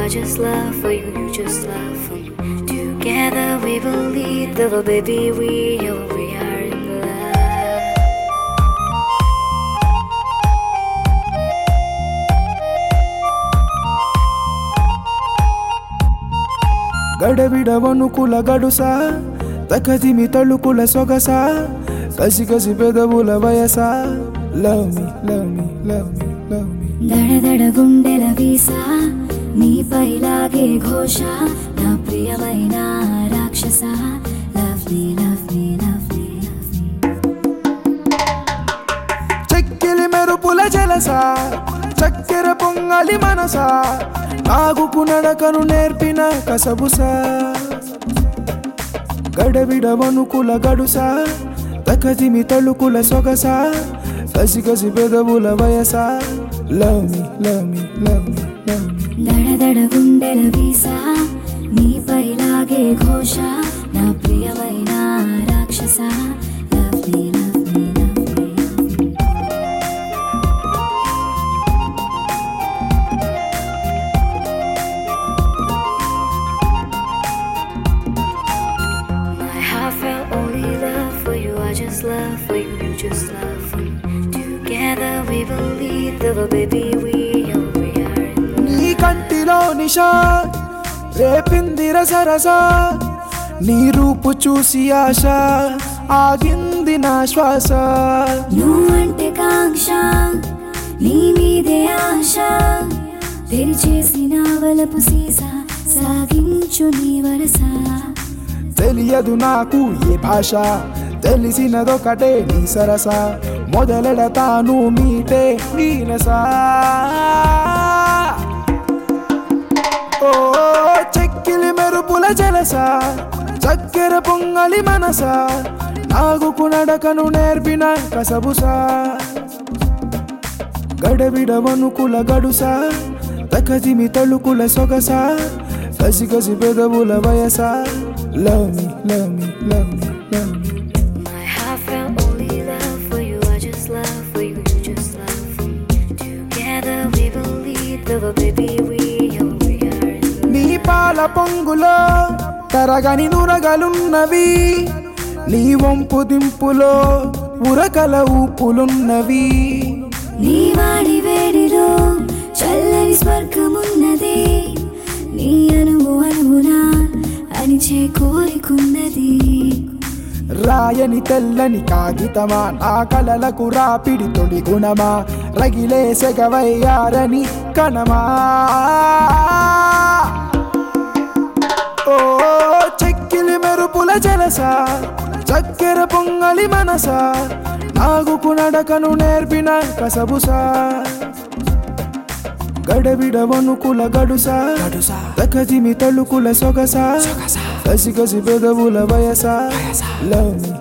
just love for you, you just love for me. Together we believe that, oh baby, we are in love. గడబిడవనుకుల గడుసా తకదిమి తళుకుల సొగసా కసి కసి పెదవుల వయసా love me love me love me love me దడదడ గుండెల visa నీపై లాగే ఘోష నా ప్రియమైన రాక్షస love me love me love me love me. చెక్కిలి మెరుపుల జలసా చక్కెర పొంగలి మనసా నాగుకు నడకను నేర్పిన కసబుసా గడబిడవనుకుల గడుసా తకదిమి తళుకుల సొగసా కసి కసి పెదవుల వయసా love me love me love me love me దడదడ గుండెల వీసా నీపై లాగే ఘోష నా ప్రియమైన రాక్షస love me love me love me. My heart felt only love for you, I just love for you, you just love for me. Together we believe that, oh baby, we are in love. నీ కంటిలో నిషా రేపిందిర సరసా నీ రూపు చూసి ఆశ ఆగింది నా శ్వాస నువ్వంటే కాంక్ష నీ మీదే ఆశ తెరిచేసిన వలపు సీసా సాగించు నీ వరస. తెలియదు నాకు ఏ భాష తెలిసినదొకటే నీ సరస మొదలెడతాను మీటే నీనసా. ఓ చెక్కిలి మెరుపుల జలసా చక్కెర పొంగలి మనసా నాగుకు నడకను నేర్పిన కసబుసా గడబిడవనుకుల గడుసా తకదిమి తళుకుల సొగసా కసి కసి పెదవుల వయసా love me love me love me love me. My heart felt only love for you, I just love for you, you just love for me. Together we believe that, oh baby, we are in love. నీ పాల పొంగులో తరగని నురగలున్నవి నీ వంపు దింపులో ఉరకల ఊపులున్నవి నీ వాడి వేడిలో చల్లని స్వర్గమున్నది నీ అనువు అనువునా అనిచే కోరికున్నది. రాయని తెల్లని కాగితమా నా కలలకు రాపిడి తొలి గుణమా రగిలే సెగవయ్యారని కణమా. ఓ చెక్కిలి మెరుపుల జలసా చక్కెర పొంగలి మనసా నాగుకు నడకను నేర్పిన కసబుసా గడబిడవనుకుల గడుసా తకదిమి తళుకుల సొగసా కసి కసి పెదవుల వయసా లవ్ మీ